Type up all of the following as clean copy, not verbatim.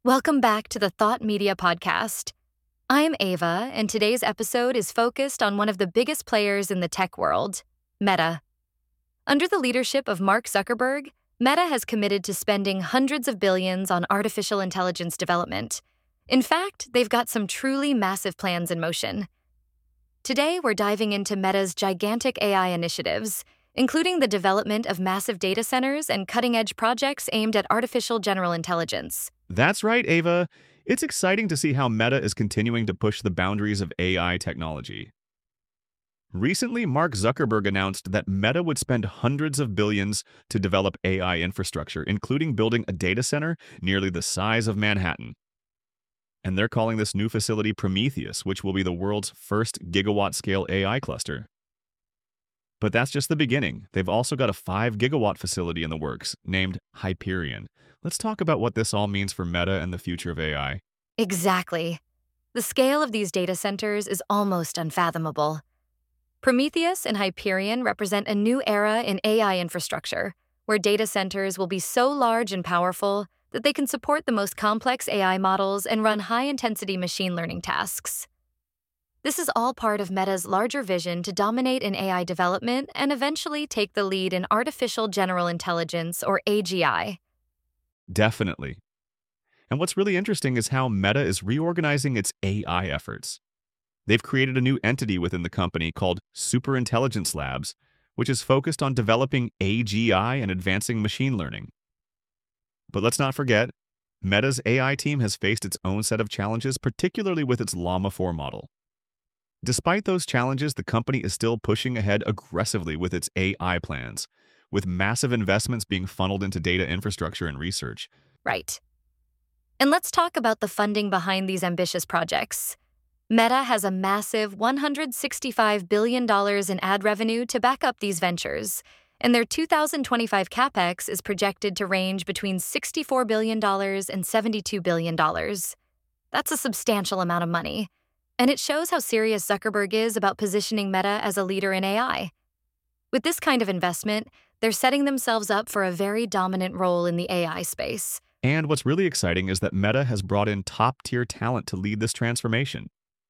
Welcome back to the Thought Media Podcast. I'm Ava, and today's episode is focused on one of the biggest players in the tech world, Meta. Under the leadership of Mark Zuckerberg, Meta has committed to spending hundreds of billions on artificial intelligence development. In fact, they've got some truly massive plans in motion. Today, we're diving into Meta's gigantic AI initiatives, including the development of massive data centers and cutting-edge projects aimed at artificial general intelligence. That's right, Ava. It's exciting to see how Meta is continuing to push the boundaries of AI technology. Recently, Mark Zuckerberg announced that Meta would spend hundreds of billions to develop AI infrastructure, including building a data center nearly the size of Manhattan. And they're calling this new facility Prometheus, which will be the world's first gigawatt-scale AI cluster. But that's just the beginning. They've also got a 5-gigawatt facility in the works, named Hyperion. Let's talk about what this all means for Meta and the future of AI. Exactly. The scale of these data centers is almost unfathomable. Prometheus and Hyperion represent a new era in AI infrastructure, where data centers will be so large and powerful that they can support the most complex AI models and run high-intensity machine learning tasks. This is all part of Meta's larger vision to dominate in AI development and eventually take the lead in artificial general intelligence, or AGI. Definitely. And what's really interesting is how Meta is reorganizing its AI efforts. They've created a new entity within the company called Superintelligence Labs, which is focused on developing AGI and advancing machine learning. But let's not forget, Meta's AI team has faced its own set of challenges, particularly with its Llama 4 model. Despite those challenges, the company is still pushing ahead aggressively with its AI plans, with massive investments being funneled into data infrastructure and research. Right. And let's talk about the funding behind these ambitious projects. Meta has a massive $165 billion in ad revenue to back up these ventures, and their 2025 capex is projected to range between $64 billion and $72 billion. That's a substantial amount of money, and it shows how serious Zuckerberg is about positioning Meta as a leader in AI. With this kind of investment, they're setting themselves up for a very dominant role in the AI space. And what's really exciting is that Meta has brought in top-tier talent to lead this transformation.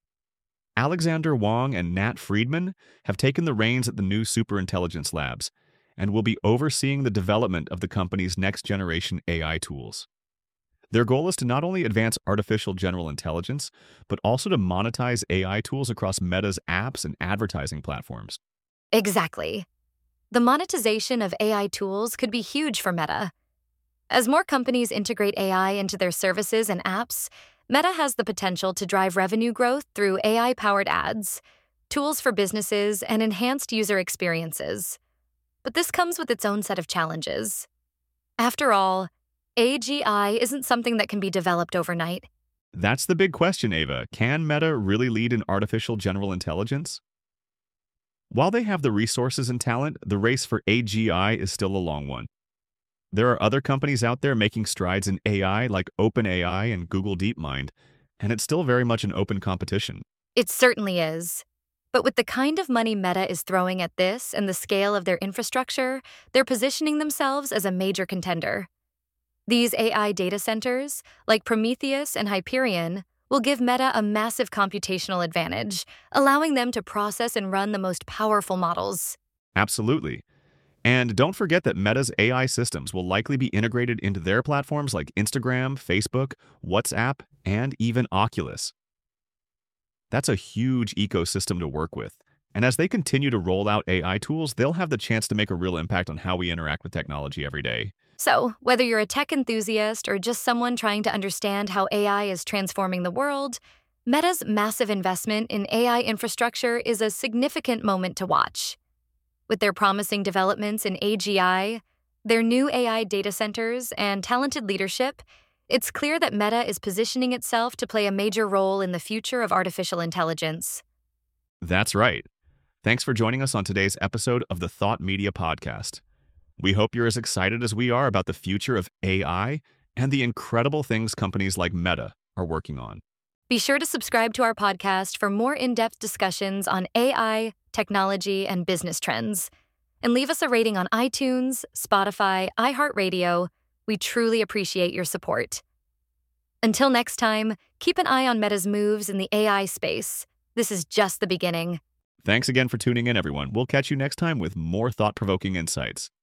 Alexander Wang and Nat Friedman have taken the reins at the new Superintelligence Labs and will be overseeing the development of the company's next-generation AI tools. Their goal is to not only advance artificial general intelligence, but also to monetize AI tools across Meta's apps and advertising platforms. Exactly. The monetization of AI tools could be huge for Meta. As more companies integrate AI into their services and apps, Meta has the potential to drive revenue growth through AI-powered ads, tools for businesses, and enhanced user experiences. But this comes with its own set of challenges. After all, AGI isn't something that can be developed overnight. That's the big question, Ava. Can Meta really lead in artificial general intelligence? While they have the resources and talent, the race for AGI is still a long one. There are other companies out there making strides in AI like OpenAI and Google DeepMind, and it's still very much an open competition. It certainly is. But with the kind of money Meta is throwing at this and the scale of their infrastructure, they're positioning themselves as a major contender. These AI data centers, like Prometheus and Hyperion, will give Meta a massive computational advantage, allowing them to process and run the most powerful models. Absolutely. And don't forget that Meta's AI systems will likely be integrated into their platforms like Instagram, Facebook, WhatsApp, and even Oculus. That's a huge ecosystem to work with. And as they continue to roll out AI tools, they'll have the chance to make a real impact on how we interact with technology every day. So, whether you're a tech enthusiast or just someone trying to understand how AI is transforming the world, Meta's massive investment in AI infrastructure is a significant moment to watch. With their promising developments in AGI, their new AI data centers, and talented leadership, it's clear that Meta is positioning itself to play a major role in the future of artificial intelligence. That's right. Thanks for joining us on today's episode of the Thought Media Podcast. We hope you're as excited as we are about the future of AI and the incredible things companies like Meta are working on. Be sure to subscribe to our podcast for more in-depth discussions on AI, technology, and business trends. And leave us a rating on iTunes, Spotify, iHeartRadio. We truly appreciate your support. Until next time, keep an eye on Meta's moves in the AI space. This is just the beginning. Thanks again for tuning in, everyone. We'll catch you next time with more thought-provoking insights.